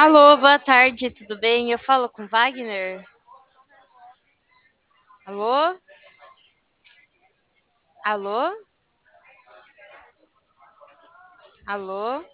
Alô, boa tarde, tudo bem? Eu falo com Wagner? Alô? Alô? Alô?